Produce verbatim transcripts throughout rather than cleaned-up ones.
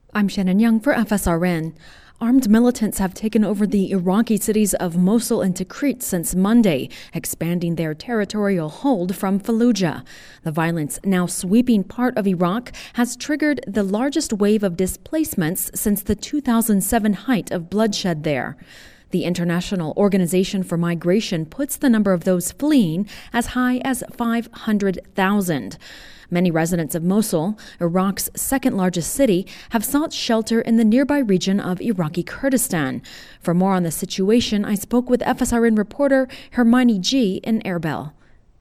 I'm Shannon Young for F S R N. Armed militants have taken over the Iraqi cities of Mosul and Tikrit since Monday, expanding their territorial hold from Fallujah. The violence, now sweeping part of Iraq, has triggered the largest wave of displacements since the two thousand seven height of bloodshed there. The International Organization for Migration puts the number of those fleeing as high as five hundred thousand. Many residents of Mosul, Iraq's second largest city, have sought shelter in the nearby region of Iraqi Kurdistan. For more on the situation, I spoke with F S R N reporter Hermione G. in Erbil.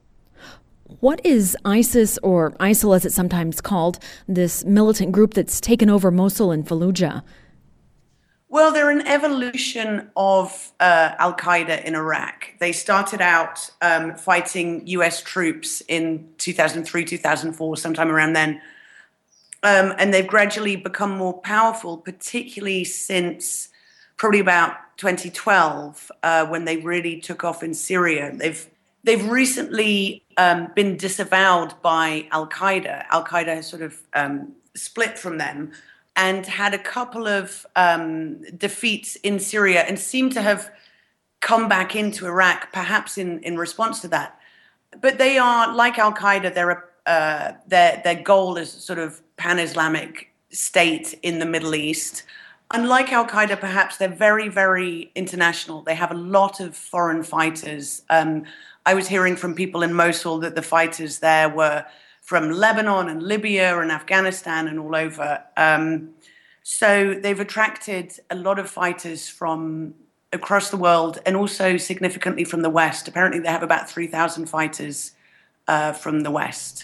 What is ISIS, or ISIL as it's sometimes called, this militant group that's taken over Mosul and Fallujah? Well, they're an evolution of uh, Al-Qaeda in Iraq. They started out um, fighting U S troops in two thousand three, two thousand four, sometime around then. Um, and they've gradually become more powerful, particularly since probably about twenty twelve, uh, when they really took off in Syria. They've they've recently um, been disavowed by Al-Qaeda. Al-Qaeda has sort of um, split from them and had a couple of um, defeats in Syria and seem to have come back into Iraq, perhaps in, in response to that. But they are, like Al-Qaeda, they're, uh, their, their goal is sort of pan-Islamic state in the Middle East. Unlike Al-Qaeda, perhaps, they're very, very international. They have a lot of foreign fighters. Um, I was hearing from people in Mosul that the fighters there were from Lebanon and Libya and Afghanistan and all over. Um, so they've attracted a lot of fighters from across the world and also significantly from the West. Apparently they have about three thousand fighters uh, from the West.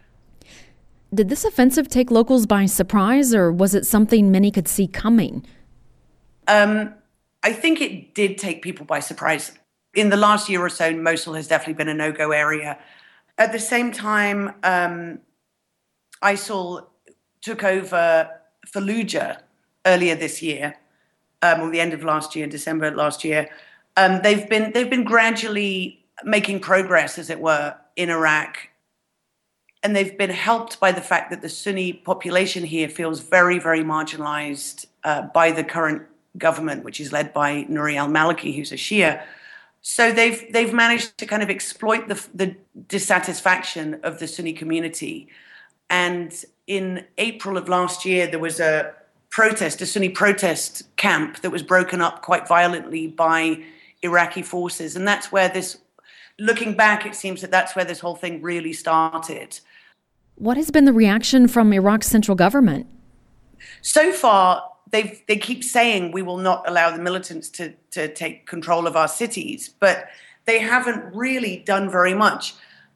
Did this offensive take locals by surprise, or was it something many could see coming? Um, I think it did take people by surprise. In the last year or so, Mosul has definitely been a no-go area. At the same time, um, ISIL took over Fallujah earlier this year, um, or the end of last year, December last year. Um, they've been they've been gradually making progress, as it were, in Iraq, and they've been helped by the fact that the Sunni population here feels very, very marginalized uh, by the current government, which is led by Nouri al-Maliki, who's a Shia. So they've they've managed to kind of exploit the, the dissatisfaction of the Sunni community. And in April of last year, there was a protest, a Sunni protest camp that was broken up quite violently by Iraqi forces. And that's where this, looking back, it seems that that's where this whole thing really started. What has been the reaction from Iraq's central government? So far, They've, they keep saying we will not allow the militants to, to take control of our cities, but they haven't really done very much.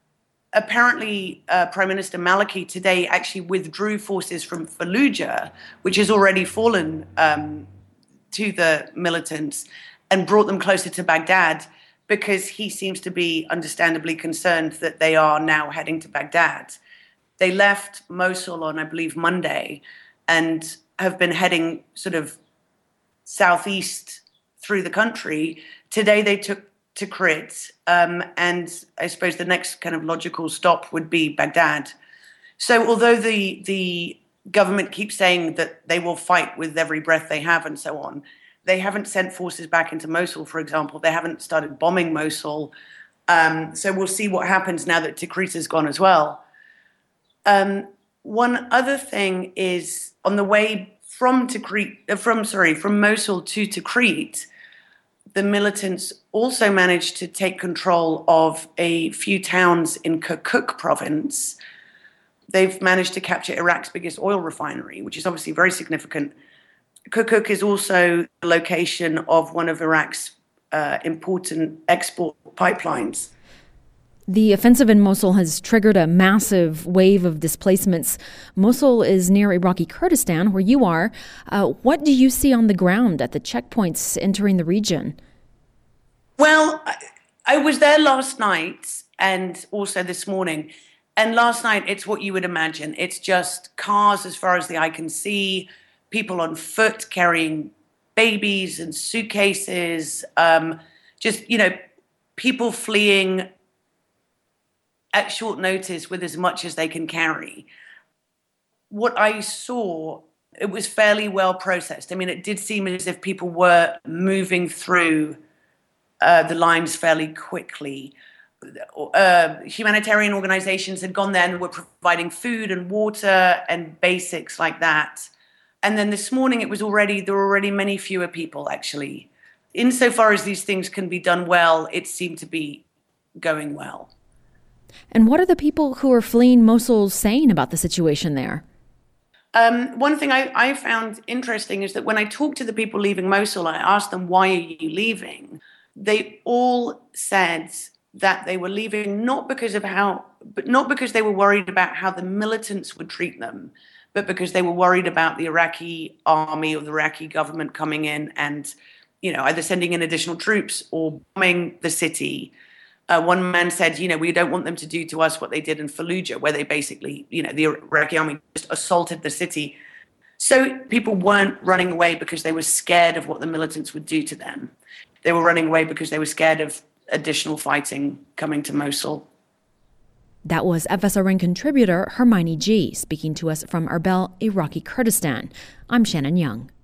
Apparently, uh, Prime Minister Maliki today actually withdrew forces from Fallujah, which has already fallen um, to the militants, and brought them closer to Baghdad, because he seems to be understandably concerned that they are now heading to Baghdad. They left Mosul on, I believe, Monday, and have been heading sort of southeast through the country. Today they took Tikrit, um, and I suppose the next kind of logical stop would be Baghdad. So although the the government keeps saying that they will fight with every breath they have and so on, they haven't sent forces back into Mosul, for example. They haven't started bombing Mosul. Um, so we'll see what happens now that Tikrit is gone as well. Um, One other thing is, on the way from Tikrit, uh, from sorry, from Mosul to Tikrit, the militants also managed to take control of a few towns in Kirkuk province. They've managed to capture Iraq's biggest oil refinery, which is obviously very significant. Kirkuk is also the location of one of Iraq's uh, important export pipelines. The offensive in Mosul has triggered a massive wave of displacements. Mosul is near Iraqi Kurdistan, where you are. Uh, what do you see on the ground at the checkpoints entering the region? Well, I, I was there last night and also this morning. And last night, it's what you would imagine. It's just cars as far as the eye can see, people on foot carrying babies and suitcases, um, just, you know, people fleeing at short notice with as much as they can carry. What I saw It was fairly well processed. I mean, it did seem as if people were moving through uh, the lines fairly quickly. Uh, humanitarian organizations had gone there and were providing food and water and basics like that. And then this morning, it was already, there were already many fewer people, actually. Insofar as these things can be done well, it seemed to be going well. And what are the people who are fleeing Mosul saying about the situation there? Um, one thing I, I found interesting is that when I talked to the people leaving Mosul, I asked them, why are you leaving? They all said that they were leaving not because of how, but not because they were worried about how the militants would treat them, but because they were worried about the Iraqi army or the Iraqi government coming in and, you know, either sending in additional troops or bombing the city. Uh, one man said, you know, we don't want them to do to us what they did in Fallujah, where they basically, you know, the Iraqi army just assaulted the city. So people weren't running away because they were scared of what the militants would do to them. They were running away because they were scared of additional fighting coming to Mosul. That was F S R N contributor Hermione G. speaking to us from Erbil, Iraqi Kurdistan. I'm Shannon Young.